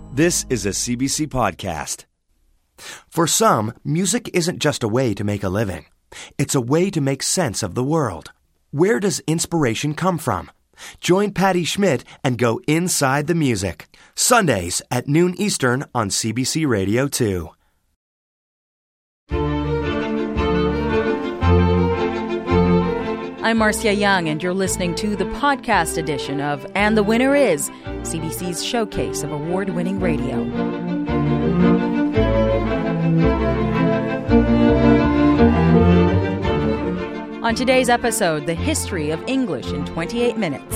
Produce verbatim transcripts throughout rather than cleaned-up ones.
This is a C B C podcast. For some, music isn't just a way to make a living. It's a way to make sense of the world. Where does inspiration come from? Join Patty Schmidt and go inside the music. Sundays at noon Eastern on C B C Radio two. I'm Marcia Young, and you're listening to the podcast edition of And the Winner Is, C B C's showcase of award-winning radio. On today's episode, the history of English in twenty-eight minutes.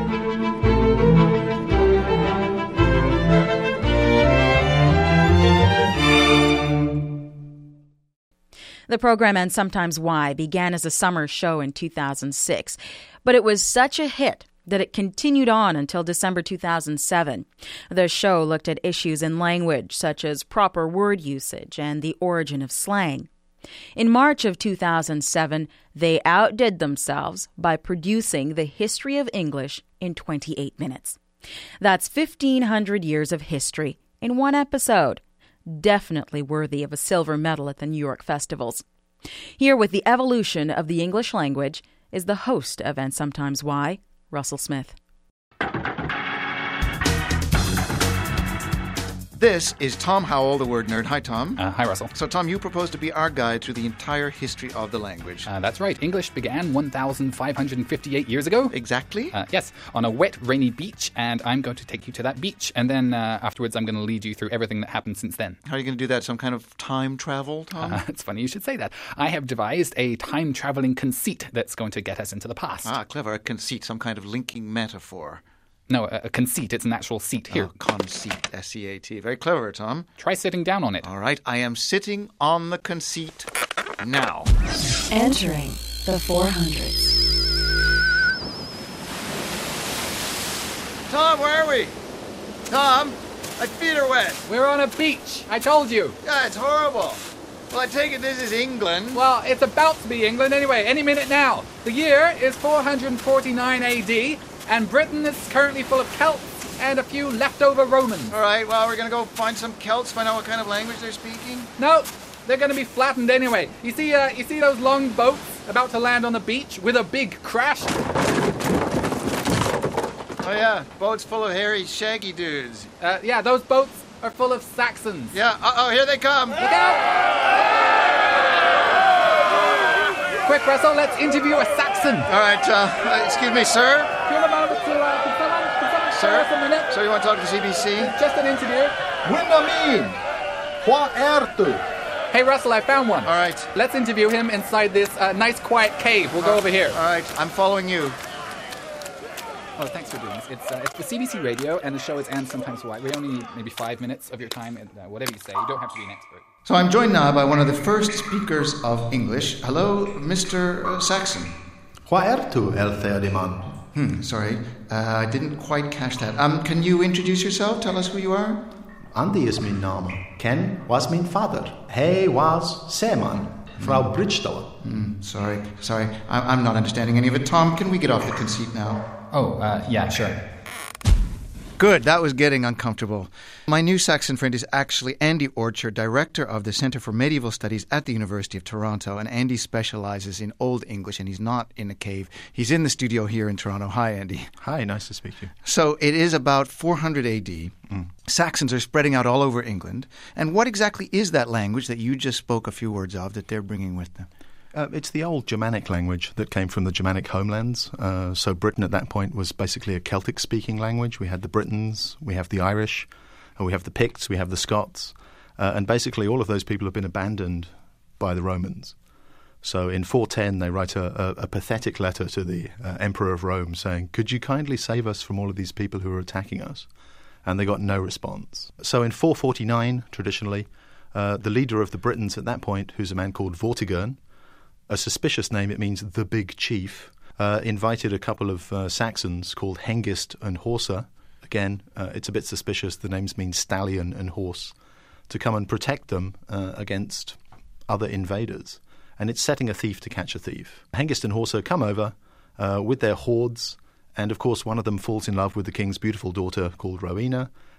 The program, And Sometimes Why, began as a summer show in two thousand six, but it was such a hit that it continued on until December two thousand seven. The show looked at issues in language, such as proper word usage and the origin of slang. In March of two thousand seven, they outdid themselves by producing the history of English in twenty-eight minutes. That's fifteen hundred years of history in one episode. Definitely worthy of a silver medal at the New York festivals. Here with the evolution of the English language is the host of And Sometimes Why, Russell Smith. This is Tom Howell, the word nerd. Hi, Tom. Uh, hi, Russell. So, Tom, you propose to be our guide through the entire history of the language. Uh, that's right. English began one thousand five hundred fifty-eight years ago. Exactly? Uh, yes, on a wet, rainy beach, and I'm going to take you to that beach, and then uh, afterwards I'm going to lead you through everything that happened since then. How are you going to do that? Some kind of time travel, Tom? Uh, it's funny you should say that. I have devised a time-traveling conceit that's going to get us into the past. Ah, clever. A conceit, some kind of linking metaphor. No, a, a conceit. It's an actual seat. Here. Oh, conceit, S E A T. Very clever, Tom. Try sitting down on it. All right, I am sitting on the conceit now. Entering the four hundreds. Tom, where are we? Tom, my feet are wet. We're on a beach. I told you. Yeah, it's horrible. Well, I take it this is England. Well, it's about to be England anyway, any minute now. The year is four hundred forty-nine A D, and Britain is currently full of Celts and a few leftover Romans. All right, well, we're going to go find some Celts, find out what kind of language they're speaking. No, they're going to be flattened anyway. You see, uh, you see those long boats about to land on the beach with a big crash? Oh, yeah, boats full of hairy, shaggy dudes. Uh, yeah, those boats are full of Saxons. Yeah, uh-oh, here they come. Look out! Quick, Russell, let's interview a Saxon. All right, uh, excuse me, sir? Sir? Sir, you want to talk to C B C? Just an interview. Winnamin, Hua Ertu. Hey, Russell, I found one. All right. Let's interview him inside this uh, nice, quiet cave. We'll go uh, over here. All right, I'm following you. Oh, thanks for doing this. It's uh, it's for C B C Radio, and the show is And Sometimes Why. We only need maybe five minutes of your time, and uh, whatever you say. You don't have to be an expert. So I'm joined now by one of the first speakers of English. Hello, Mister Saxon. Hua Ertu, El Theodiman. Hmm, sorry, uh, I didn't quite catch that. Um, can you introduce yourself? Tell us who you are. Andy is mein Name. Ken was mein Vater. He was Seemann. Frau Bridgestone. Hmm, sorry, sorry. I- I'm not understanding any of it. Tom, can we get off the conceit now? Oh, uh, yeah, sure. Good, that was getting uncomfortable. My new Saxon friend is actually Andy Orchard, director of the Centre for Medieval Studies at the University of Toronto, and Andy specializes in Old English, and he's not in a cave. He's in the studio here in Toronto. Hi, Andy. Hi, nice to speak to you. So it is about four hundred A D. Mm. Saxons are spreading out all over England. And what exactly is that language that you just spoke a few words of that they're bringing with them? Uh, it's the old Germanic language that came from the Germanic homelands. Uh, so Britain at that point was basically a Celtic-speaking language. We had the Britons, we have the Irish, and we have the Picts, we have the Scots. Uh, and basically all of those people have been abandoned by the Romans. So in four ten, they write a, a, a pathetic letter to the uh, Emperor of Rome saying, could you kindly save us from all of these people who are attacking us? And they got no response. So in four forty-nine, traditionally, uh, the leader of the Britons at that point, who's a man called Vortigern, a suspicious name, it means the big chief, uh, invited a couple of uh, Saxons called Hengist and Horsa. Again, uh, it's a bit suspicious. The names mean stallion and horse, to come and protect them uh, against other invaders. And it's setting a thief to catch a thief. Hengist and Horsa come over uh, with their hordes, and of course one of them falls in love with the king's beautiful daughter called Rowena,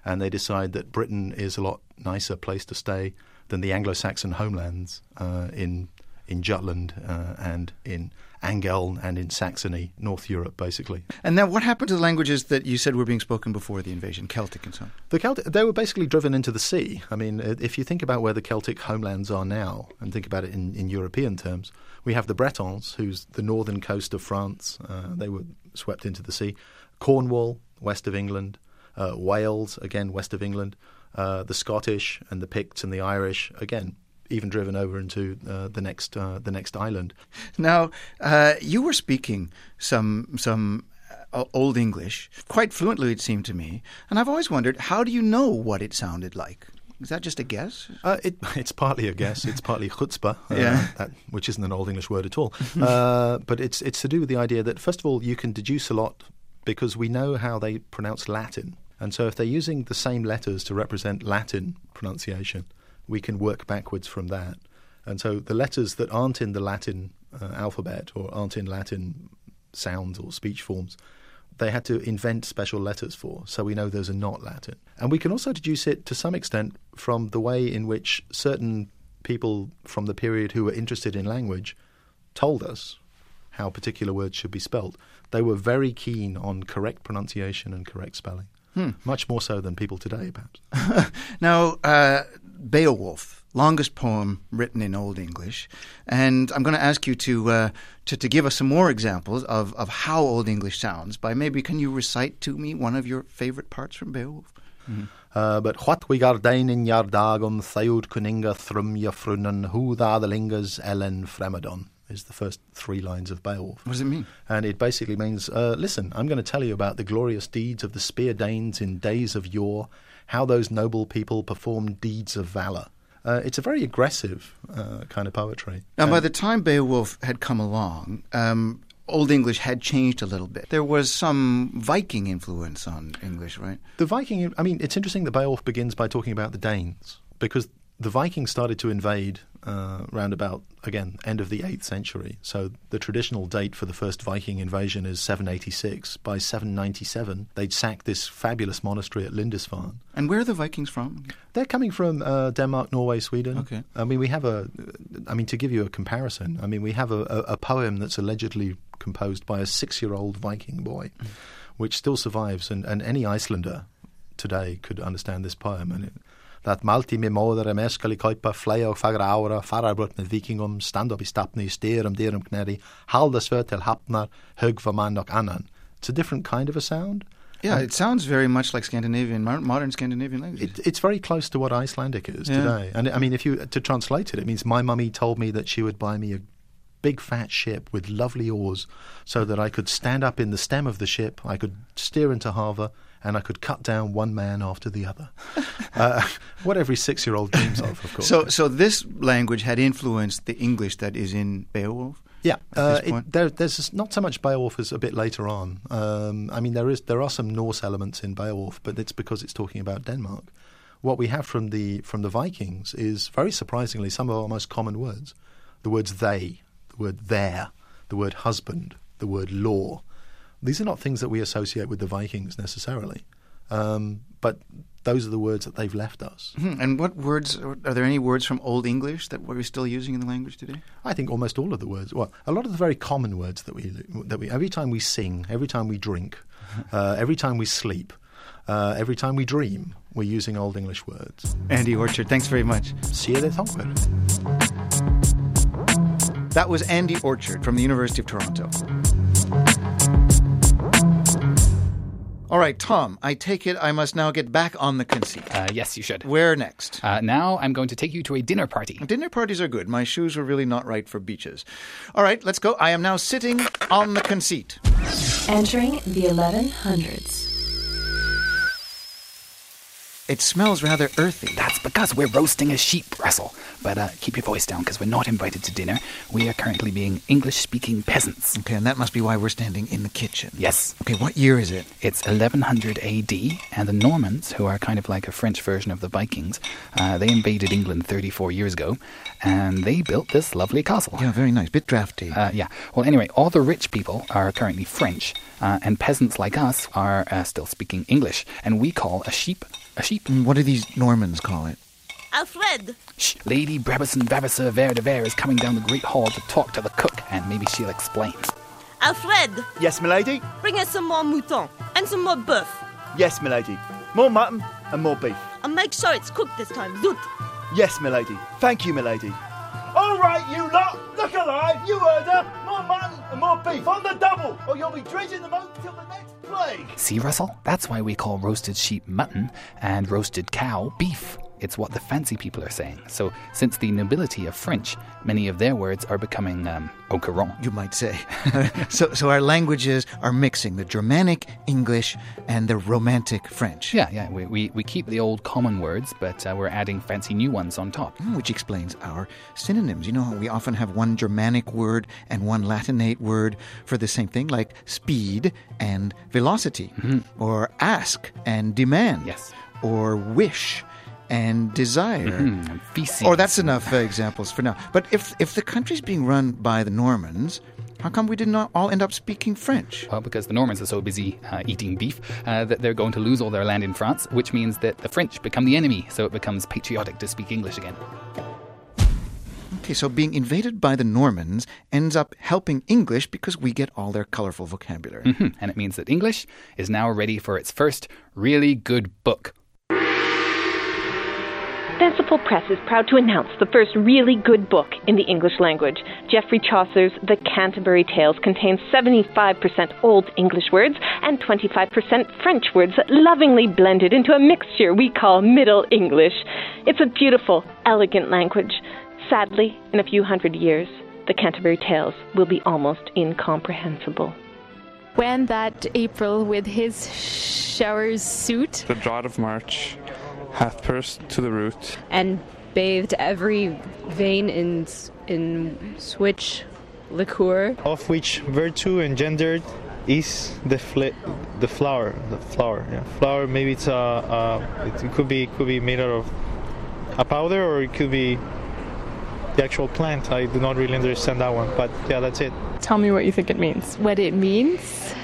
and they decide that Britain is a lot nicer place to stay than the Anglo-Saxon homelands uh, in in Jutland uh, and in Angel and in Saxony, North Europe, basically. And now what happened to the languages that you said were being spoken before the invasion, Celtic and so on? The Celtic, they were basically driven into the sea. I mean, if you think about where the Celtic homelands are now and think about it in, in European terms, we have the Bretons, who's the northern coast of France. Uh, they were swept into the sea. Cornwall, west of England. Uh, Wales, again, west of England. Uh, the Scottish and the Picts and the Irish, again, even driven over into uh, the next uh, the next island. Now, uh, you were speaking some some uh, Old English quite fluently, it seemed to me, and I've always wondered, how do you know what it sounded like? Is that just a guess? Uh, it, it's partly a guess. It's partly chutzpah, uh, yeah. that, which isn't an Old English word at all. uh, but it's it's to do with the idea that, first of all, you can deduce a lot because we know how they pronounce Latin. And so if they're using the same letters to represent Latin pronunciation, we can work backwards from that. And so the letters that aren't in the Latin uh, alphabet or aren't in Latin sounds or speech forms, they had to invent special letters for. So we know those are not Latin. And we can also deduce it to some extent from the way in which certain people from the period who were interested in language told us how particular words should be spelled. They were very keen on correct pronunciation and correct spelling. Hmm. Much more so than people today, perhaps. Now, uh, Beowulf, longest poem written in Old English, and I'm going to ask you to, uh, to to give us some more examples of, of how Old English sounds. By maybe, can you recite to me one of your favorite parts from Beowulf? Mm-hmm. Uh, but what we gardain in yar dagon, thaud kuninga thrum yafrunan, hu da the lingas ellen fremadon, is the first three lines of Beowulf. What does it mean? And it basically means, uh, listen, I'm going to tell you about the glorious deeds of the Spear Danes in days of yore, how those noble people performed deeds of valour. Uh, it's a very aggressive uh, kind of poetry. Now, um, by the time Beowulf had come along, um, Old English had changed a little bit. There was some Viking influence on English, right? The Viking, I mean, it's interesting that Beowulf begins by talking about the Danes, because the Vikings started to invade uh, round about, again, end of the eighth century. So the traditional date for the first Viking invasion is seven eighty-six. By seven ninety-seven, they'd sacked this fabulous monastery at Lindisfarne. And where are the Vikings from? They're coming from uh, Denmark, Norway, Sweden. Okay. I mean, we have a, I mean, to give you a comparison, I mean, we have a, a, a poem that's allegedly composed by a six-year-old Viking boy, mm. which still survives, and, and any Icelander today could understand this poem. And it, that malti me moder em eskali kaupa flea og fagra aura farabrot med vikingum stand up I stapni sterum derum kneri halda svötel hapnar högva man och annan. It's a different kind of a sound. Yeah, it sounds very much like Scandinavian, modern Scandinavian language. It, it's very close to what Icelandic is yeah. today. And I mean, if you to translate it, it means my mummy told me that she would buy me a big fat ship with lovely oars so that I could stand up in the stem of the ship, I could steer into harbour, and I could cut down one man after the other. uh, what every six-year-old dreams of, of course. So so this language had influenced the English that is in Beowulf? Yeah, uh, it, there, there's not so much Beowulf as a bit later on. Um, I mean, there is there are some Norse elements in Beowulf, but it's because it's talking about Denmark. What we have from the from the Vikings is, very surprisingly, some of our most common words. The words they, the word their, the word husband, the word law. These are not things that we associate with the Vikings necessarily, um, but those are the words that they've left us. Mm-hmm. And what words, are there any words from Old English that we're still using in the language today? I think almost all of the words, well, a lot of the very common words that we, that we every time we sing, every time we drink, uh, every time we sleep, uh, every time we dream, we're using Old English words. Andy Orchard, thanks very much. See you later. That was Andy Orchard from the University of Toronto. All right, Tom, I take it I must now get back on the conceit. Uh, yes, you should. Where next? Uh, now I'm going to take you to a dinner party. Dinner parties are good. My shoes were really not right for beaches. All right, let's go. I am now sitting on the conceit. Entering the eleven hundreds. It smells rather earthy. That's because we're roasting a sheep, Russell. But uh, keep your voice down, because we're not invited to dinner. We are currently being English-speaking peasants. Okay, and that must be why we're standing in the kitchen. Yes. Okay, what year is it? It's eleven hundred A D, and the Normans, who are kind of like a French version of the Vikings, uh, they invaded England thirty-four years ago, and they built this lovely castle. Yeah, very nice. Bit drafty. Uh, yeah. Well, anyway, all the rich people are currently French, uh, and peasants like us are uh, still speaking English, and we call a sheep a sheep. What do these Normans call it? Alfred! Shh, Lady Brabazon Vavasseur Vere de Vere is coming down the Great Hall to talk to the cook, and maybe she'll explain. Alfred! Yes, milady? Bring us some more mouton and some more bœuf. Yes, milady. More mutton and more beef. And make sure it's cooked this time, zoot! Yes, milady. Thank you, milady. All right, you lot! Look alive! You heard her! More mutton and more beef on the double, or you'll be dredging the moat till the next plague! See, Russell? That's why we call roasted sheep mutton and roasted cow beef. It's what the fancy people are saying. So, since the nobility of French, many of their words are becoming um, au courant. You might say. so so our languages are mixing the Germanic English and the Romantic French. Yeah, yeah. We we, we keep the old common words, but uh, we're adding fancy new ones on top. Which explains our synonyms. You know how we often have one Germanic word and one Latinate word for the same thing, like speed and velocity, mm-hmm. or ask and demand, yes, or wish and desire. Mm-hmm. And feces. Or that's enough uh, examples for now. But if if the country's being run by the Normans, how come we did not all end up speaking French? Well, because the Normans are so busy uh, eating beef uh, that they're going to lose all their land in France, which means that the French become the enemy, so it becomes patriotic to speak English again. Okay, so being invaded by the Normans ends up helping English because we get all their colorful vocabulary. Mm-hmm. And it means that English is now ready for its first really good book. Fanciful Press is proud to announce the first really good book in the English language. Geoffrey Chaucer's The Canterbury Tales contains seventy-five percent Old English words and twenty-five percent French words lovingly blended into a mixture we call Middle English. It's a beautiful, elegant language. Sadly, in a few hundred years, the Canterbury Tales will be almost incomprehensible. When that April with his showers suit, the drought of March hath pierced to the root, and bathed every vein in in switch liqueur, of which virtue engendered is the fl- the flower, the flower, yeah, flower. Maybe it's a, uh, it, it could be could be made out of a powder, or it could be the actual plant. I do not really understand that one, but yeah, that's it. Tell me what you think it means. What it means?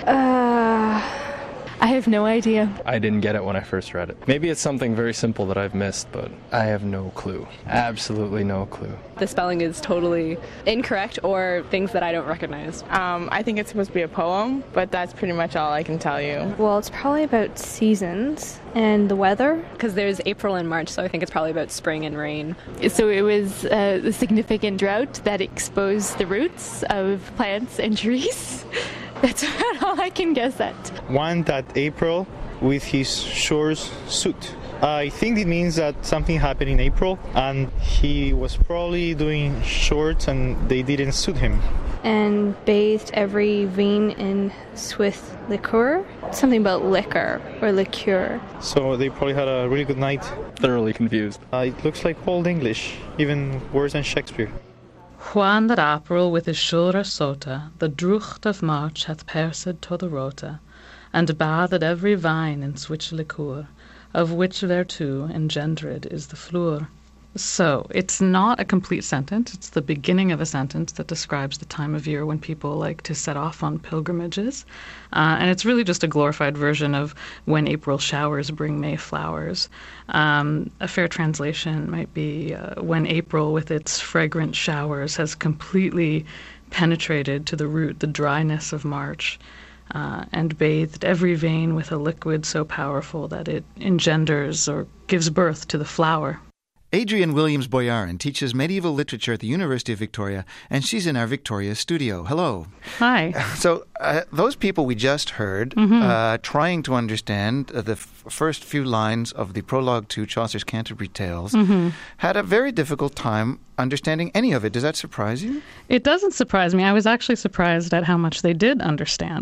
Uh... I have no idea. I didn't get it when I first read it. Maybe it's something very simple that I've missed, but I have no clue. Absolutely no clue. The spelling is totally incorrect or things that I don't recognize. Um, I think it's supposed to be a poem, but that's pretty much all I can tell you. Well, it's probably about seasons and the weather. Because there's April and March, so I think it's probably about spring and rain. So it was uh, a significant drought that exposed the roots of plants and trees. That's about all I can guess at. One, that April with his shores suit. I think it means that something happened in April and he was probably doing shorts and they didn't suit him. And bathed every vein in swift liqueur. Something about liquor or liqueur. So they probably had a really good night. Thoroughly confused. Uh, it looks like Old English, even worse than Shakespeare. Juan that April with his shoulder sota, the drucht of March hath pierced to the rota, and bathed every vine in switch liqueur, of which thereto engendered is the fleur. So, it's not a complete sentence. It's the beginning of a sentence that describes the time of year when people like to set off on pilgrimages. Uh, and it's really just a glorified version of when April showers bring May flowers. Um, a fair translation might be uh, when April with its fragrant showers has completely penetrated to the root the dryness of March, uh, and bathed every vein with a liquid so powerful that it engenders or gives birth to the flower. Adrienne Williams-Boyarin teaches medieval literature at the University of Victoria, and she's in our Victoria studio. Hello. Hi. So uh, those people we just heard mm-hmm. uh, trying to understand uh, the f- first few lines of the prologue to Chaucer's Canterbury Tales mm-hmm. had a very difficult time understanding any of it. Does that surprise you? It doesn't surprise me. I was actually surprised at how much they did understand,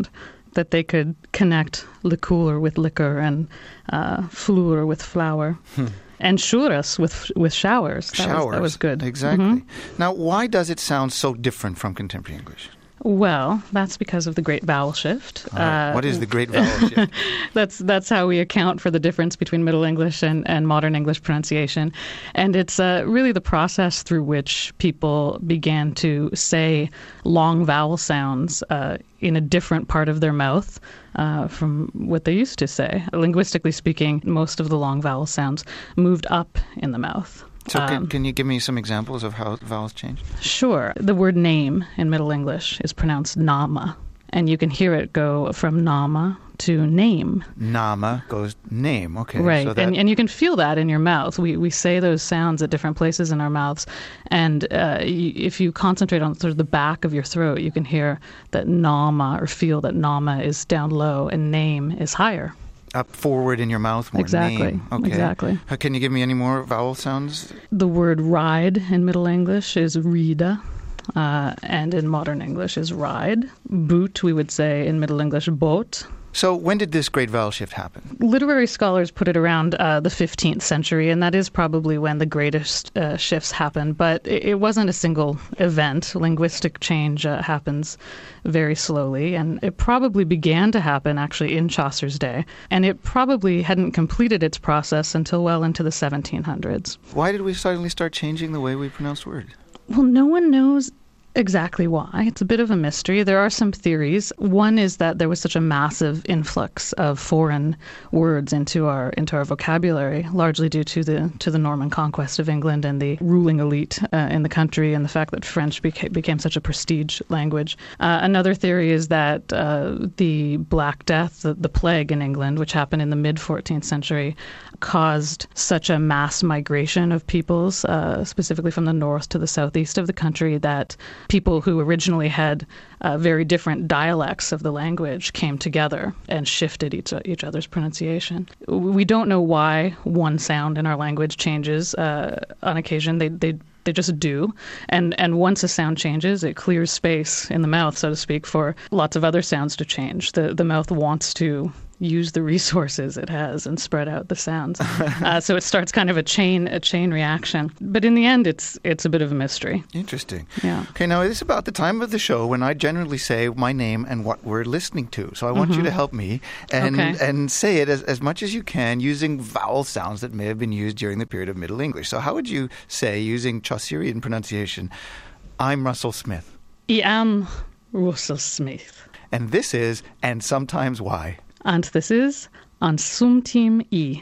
that they could connect liqueur with liquor and uh, fleur with flower. Hmm. And shuras with with showers. That Showers. Was, that was good. Exactly. Mhm. Now, why does it sound so different from contemporary English? Well, that's because of the great vowel shift. All right. What is the great vowel shift? That's that's how we account for the difference between Middle English and, and modern English pronunciation. And it's uh, really the process through which people began to say long vowel sounds uh, in a different part of their mouth uh, from what they used to say. Linguistically speaking, most of the long vowel sounds moved up in the mouth. So can, Um, can you give me some examples of how vowels changed? Sure. The word name in Middle English is pronounced nama, and you can hear it go from nama to name. Nama goes name. Okay. Right, So that, and, and you can feel that in your mouth. We we say those sounds at different places in our mouths, and uh, y- if you concentrate on sort of the back of your throat, you can hear that nama, or feel that nama is down low and name is higher. up forward in your mouth more. Exactly, Name. Okay. exactly. Uh, Can you give me any more vowel sounds? The word ride in Middle English is rida, uh, and in modern English is ride. Boot, we would say in Middle English, boat. So when did this great vowel shift happen? Literary scholars put it around uh, the fifteenth century, and that is probably when the greatest uh, shifts happened. But it, it wasn't a single event. Linguistic change uh, happens very slowly, and it probably began to happen actually in Chaucer's day. And it probably hadn't completed its process until well into the seventeen hundreds. Why did we suddenly start changing the way we pronounce words? Well, no one knows exactly why. It's a bit of a mystery. There are some theories. One is that there was such a massive influx of foreign words into our into our vocabulary, largely due to the to the Norman conquest of England and the ruling elite uh, in the country, and the fact that French beca- became such a prestige language. Uh, another theory is that uh, the Black Death, the, the plague in England, which happened in the mid fourteenth century, caused such a mass migration of peoples, uh, specifically from the north to the southeast of the country, that people who originally had uh, very different dialects of the language came together and shifted each each other's pronunciation. We don't know why one sound in our language changes uh, on occasion. They they They just do. And and once a sound changes, it clears space in the mouth, so to speak, for lots of other sounds to change. The the mouth wants to use the resources it has and spread out the sounds. uh, so it starts kind of a chain a chain reaction. But in the end, it's it's a bit of a mystery. Interesting. Yeah. Okay, now it's about the time of the show when I generally say my name and what we're listening to. So I want Mhm. you to help me and Okay. and say it as, as much as you can using vowel sounds that may have been used during the period of Middle English. So how would you say, using Chaucerian pronunciation, I'm Russell Smith? I am Russell Smith. And this is And Sometimes Why. And this is On Sumtim I.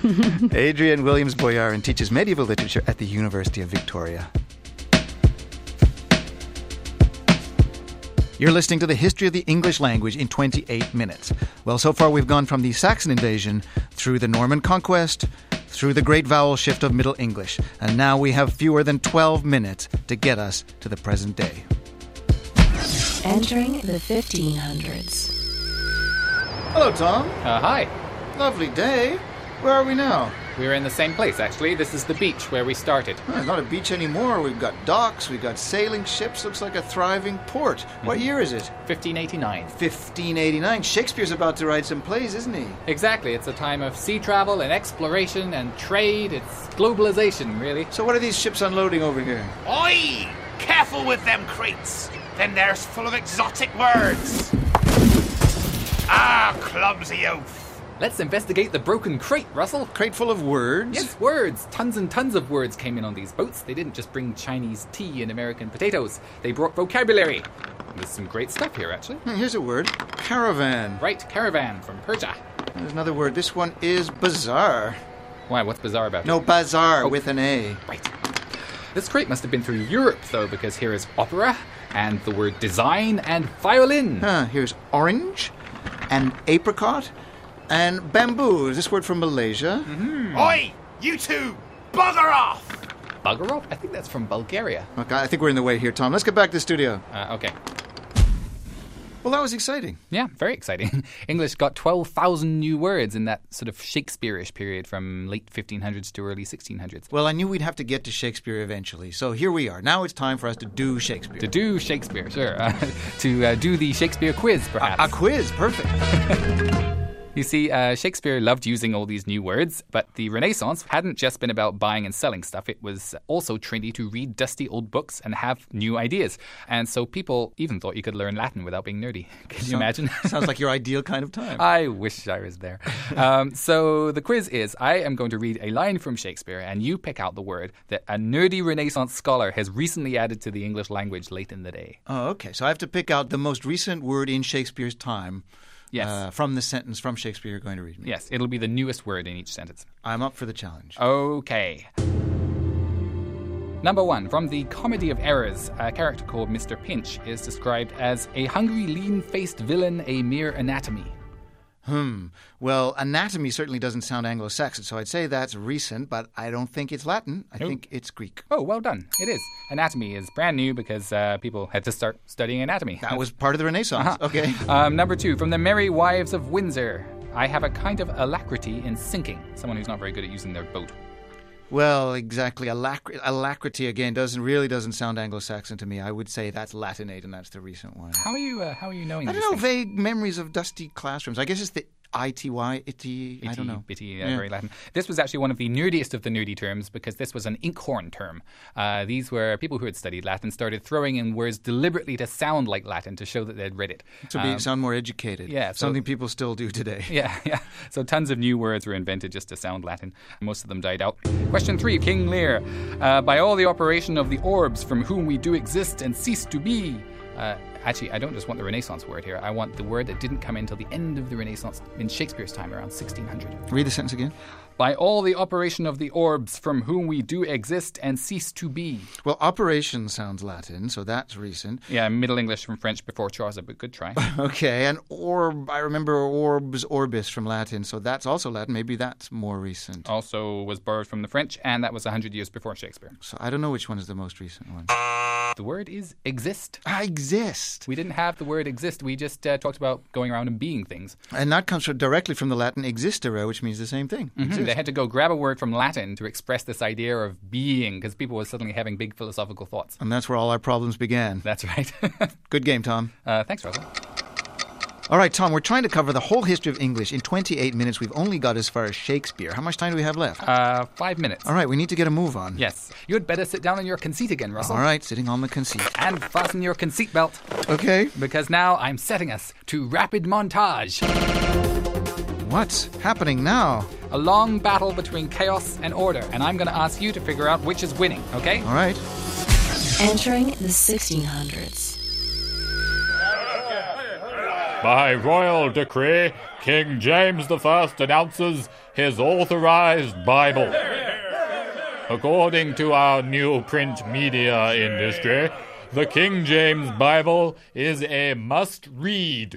Adrian Williams-Boyarin teaches medieval literature at the University of Victoria. You're listening to the History of the English Language in twenty-eight minutes. Well, so far we've gone from the Saxon invasion through the Norman conquest, through the great vowel shift of Middle English, and now we have fewer than twelve minutes to get us to the present day. Entering the fifteen hundreds. Hello, Tom. Uh, hi. Lovely day. Where are we now? We're in the same place, actually. This is the beach where we started. Oh, it's not a beach anymore. We've got docks, we've got sailing ships. Looks like a thriving port. Mm-hmm. What year is it? fifteen eighty-nine. fifteen eighty-nine. Shakespeare's about to write some plays, isn't he? Exactly. It's a time of sea travel and exploration and trade. It's globalization, really. So what are these ships unloading over here? Oi! Careful with them crates. Then they're full of exotic words. Ah, clumsy oaf. Let's investigate the broken crate, Russell. Crate full of words? Yes, words. Tons and tons of words came in on these boats. They didn't just bring Chinese tea and American potatoes. They brought vocabulary. There's some great stuff here, actually. Here's a word. Caravan. Right, caravan from Persia. There's another word. This one is bazaar. Why, what's bizarre about it? No, bazaar Oh. with an A. Right. This crate must have been through Europe, though, because here is opera, and the word design, and violin. Huh, here's orange, and apricot, and bamboo. Is this word from Malaysia? Mm-hmm. Oi! You two! Bugger off! Bugger off? I think that's from Bulgaria. Okay, I think we're in the way here, Tom. Let's get back to the studio. Uh, okay. Well, that was exciting. Yeah, very exciting. English got twelve thousand new words in that sort of Shakespeare-ish period from late fifteen hundreds to early sixteen hundreds. Well, I knew we'd have to get to Shakespeare eventually, so here we are. Now it's time for us to do Shakespeare. To do Shakespeare, sure. Uh, to uh, do the Shakespeare quiz, perhaps. A, a quiz, perfect. You see, uh, Shakespeare loved using all these new words, but the Renaissance hadn't just been about buying and selling stuff. It was also trendy to read dusty old books and have new ideas. And so people even thought you could learn Latin without being nerdy. Can you So, imagine? Sounds like your ideal kind of time. I wish I was there. Um, so the quiz is, I am going to read a line from Shakespeare, and you pick out the word that a nerdy Renaissance scholar has recently added to the English language late in the day. Oh, okay. So I have to pick out the most recent word in Shakespeare's time. Yes. Uh, from the sentence from Shakespeare you're going to read me. Yes, it'll be the newest word in each sentence. I'm up for the challenge. Okay. Number one, from the Comedy of Errors, a character called Mister Pinch is described as a hungry, lean-faced villain, a mere anatomy. Hmm. Well, anatomy certainly doesn't sound Anglo-Saxon, so I'd say that's recent, but I don't think it's Latin. I Oh. think it's Greek. Oh, well done. It is. Anatomy is brand new because uh, people had to start studying anatomy. That was part of the Renaissance. Uh-huh. Okay. Um, number two, from the Merry Wives of Windsor, I have a kind of alacrity in sinking. Someone who's not very good at using their boat. Well, exactly. Alac- alacrity, again, doesn't really doesn't sound Anglo-Saxon to me. I would say that's Latinate, and that's the recent one. How are you, uh, how are you knowing I these don't know, things? vague memories of dusty classrooms. I guess it's the I T Y, itty, I don't Bitty, know. bitty, uh, Yeah. very Latin. This was actually one of the nerdiest of the nerdy terms because this was an inkhorn term. Uh, these were people who had studied Latin started throwing in words deliberately to sound like Latin to show that they'd read it. To be, Um, sound more educated. yeah, so- Something people still do today. Yeah, yeah. So tons of new words were invented just to sound Latin. Most of them died out. Question three, King Lear. Uh, by all the operation of the orbs from whom we do exist and cease to be. Uh, actually, I don't just want the Renaissance word here. I want the word that didn't come in until the end of the Renaissance in Shakespeare's time, around sixteen hundred. Read the sentence again. By all the operation of the orbs from whom we do exist and cease to be. Well, operation sounds Latin, so that's recent. Yeah, Middle English from French before Chaucer, but good try. Okay, and orb, I remember orbs, orbis from Latin, so that's also Latin. Maybe that's more recent. Also was borrowed from the French, and that was one hundred years before Shakespeare. So I don't know which one is the most recent one. The word is exist. Ah, exist. We didn't have the word exist. We just uh, talked about going around and being things. And that comes from, directly from the Latin existere, which means the same thing. Mhm. Exist. They had to go grab a word from Latin to express this idea of being, because people were suddenly having big philosophical thoughts. And that's where all our problems began. That's right. Good game, Tom. Uh, thanks, Russell. All right, Tom, we're trying to cover the whole history of English in twenty-eight minutes. We've only got as far as Shakespeare. How much time do we have left? Uh, five minutes. All right, we need to get a move on. Yes. You'd better sit down in your conceit again, Russell. All right, sitting on the conceit. And fasten your conceit belt. Okay. Because now I'm setting us to rapid montage. What's happening now? A long battle between chaos and order, and I'm going to ask you to figure out which is winning, okay? All right. Entering the sixteen hundreds. By royal decree, King James the First announces his authorized Bible. According to our new print media industry, the King James Bible is a must-read.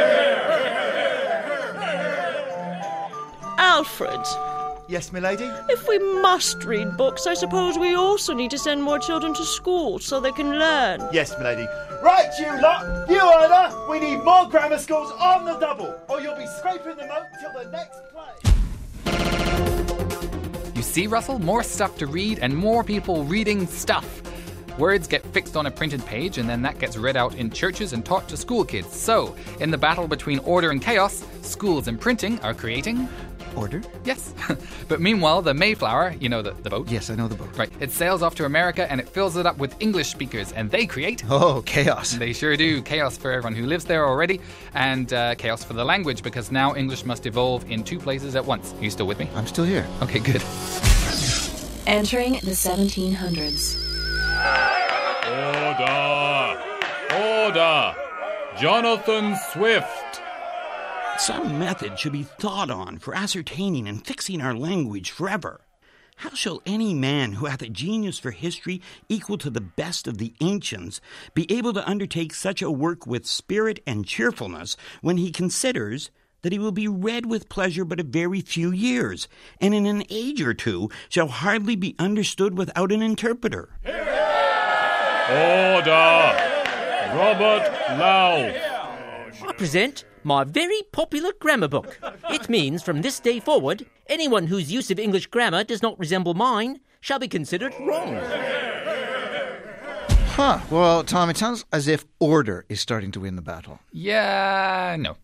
Alfred, Yes, milady? if we must read books, I suppose we also need to send more children to school so they can learn. Yes, milady. Right, you lot! You heard her! We need more grammar schools on the double, or you'll be scraping them out till the next play. You see, Russell? More stuff to read and more people reading stuff. Words get fixed on a printed page and then that gets read out in churches and taught to school kids. So, in the battle between order and chaos, schools and printing are creating... Order? Yes. But meanwhile, the Mayflower, you know the, the boat? Yes, I know the boat. Right. It sails off to America and it fills it up with English speakers and they create... Oh, chaos. They sure do. Chaos for everyone who lives there already and uh, chaos for the language because now English must evolve in two places at once. Are you still with me? I'm still here. Okay, good. Entering the seventeen hundreds. Order! Order! Jonathan Swift! Some method should be thought on for ascertaining and fixing our language forever. How shall any man who hath a genius for history equal to the best of the ancients be able to undertake such a work with spirit and cheerfulness when he considers that he will be read with pleasure but a very few years, and in an age or two shall hardly be understood without an interpreter? Order! Robert Lau! I present my very popular grammar book. It means from this day forward, anyone whose use of English grammar does not resemble mine shall be considered wrong. Huh. Well, Tom, it sounds as if order is starting to win the battle. Yeah, no.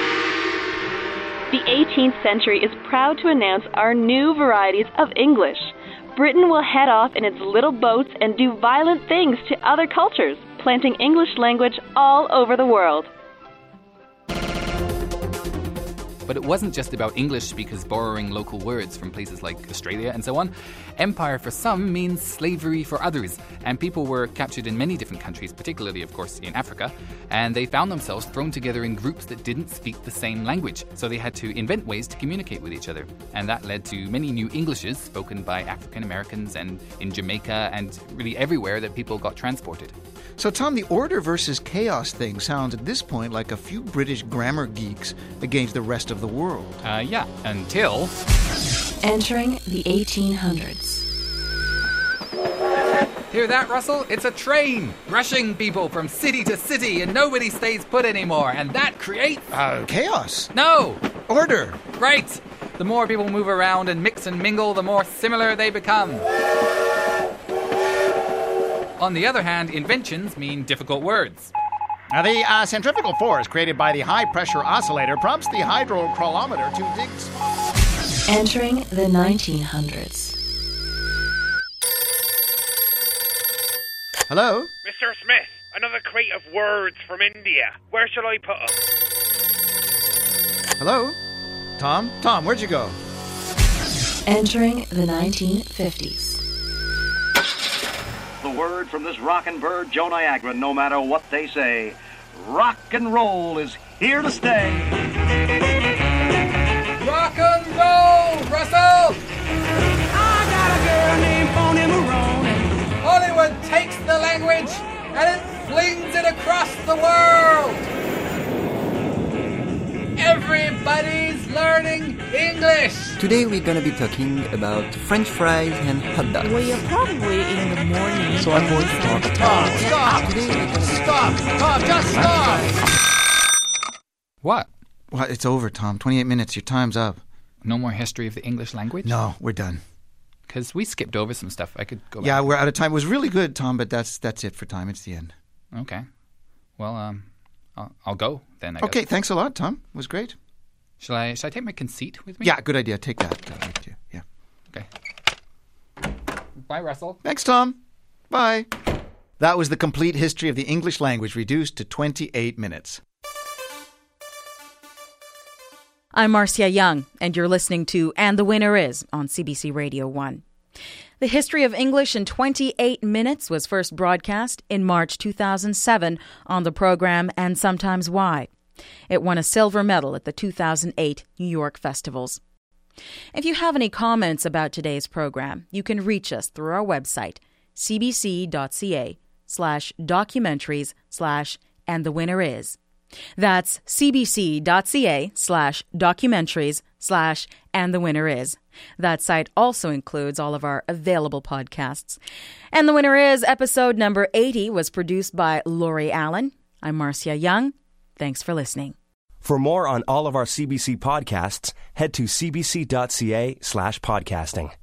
The eighteenth century is proud to announce our new varieties of English. Britain will head off in its little boats and do violent things to other cultures, planting English language all over the world. But it wasn't just about English speakers borrowing local words from places like Australia and so on. Empire for some means slavery for others, and people were captured in many different countries, particularly, of course, in Africa, and they found themselves thrown together in groups that didn't speak the same language, so they had to invent ways to communicate with each other. And that led to many new Englishes spoken by African Americans and in Jamaica and really everywhere that people got transported. So, Tom, the order versus chaos thing sounds at this point like a few British grammar geeks against the rest of the world. Uh, yeah, until... Entering the eighteen hundreds. Hear that, Russell? It's a train, rushing people from city to city, and nobody stays put anymore, and that creates... Uh, chaos. No! Order. Right. The more people move around and mix and mingle, the more similar they become. On the other hand, inventions mean difficult words. Now, the uh, centrifugal force created by the high-pressure oscillator prompts the hydrocrolometer to dig... Entering the nineteen hundreds. Hello? Mister Smith, another crate of words from India. Where shall I put them? Hello? Tom? Tom, where'd you go? Entering the nineteen fifties. The word from this rockin' bird, Joe Niagara, no matter what they say. Rock and roll is here to stay. Rock and roll, Russell! I got a girl named Bonnie Maroney. Hollywood takes the language and it flings it across the world. Everybody's learning English. Today we're going to be talking about French fries and hot dogs. Well, you're probably in the morning. So I'm going to talk about... Tom, stop! Today we're going to stop! Tom, just stop! What? Well, it's over, Tom. twenty-eight minutes. Your time's up. No more history of the English language? No, we're done. Because we skipped over some stuff. I could go back. Yeah, we're out of time. It was really good, Tom, but that's that's it for time. It's the end. Okay. Well, um, I'll, I'll go then, I Okay, guess. thanks a lot, Tom. It was great. Shall I, shall I take my conceit with me? Yeah, good idea. Take that uh, with you. Yeah. Okay. Bye, Russell. Thanks, Tom. Bye. That was the complete history of the English language reduced to twenty-eight minutes. I'm Marcia Young, and you're listening to And the Winner Is on C B C Radio one. The History of English in twenty-eight minutes was first broadcast in March two thousand seven on the program And Sometimes Why. It won a silver medal at the two thousand eight New York Festivals. If you have any comments about today's program, you can reach us through our website, cbc.ca slash documentaries slash and the winner is. That's cbc.ca slash documentaries slash and the winner is. That site also includes all of our available podcasts. And the Winner Is episode number eighty was produced by Laurie Allen. I'm Marcia Young. Thanks for listening. For more on all of our C B C podcasts, head to cbc.ca slash podcasting.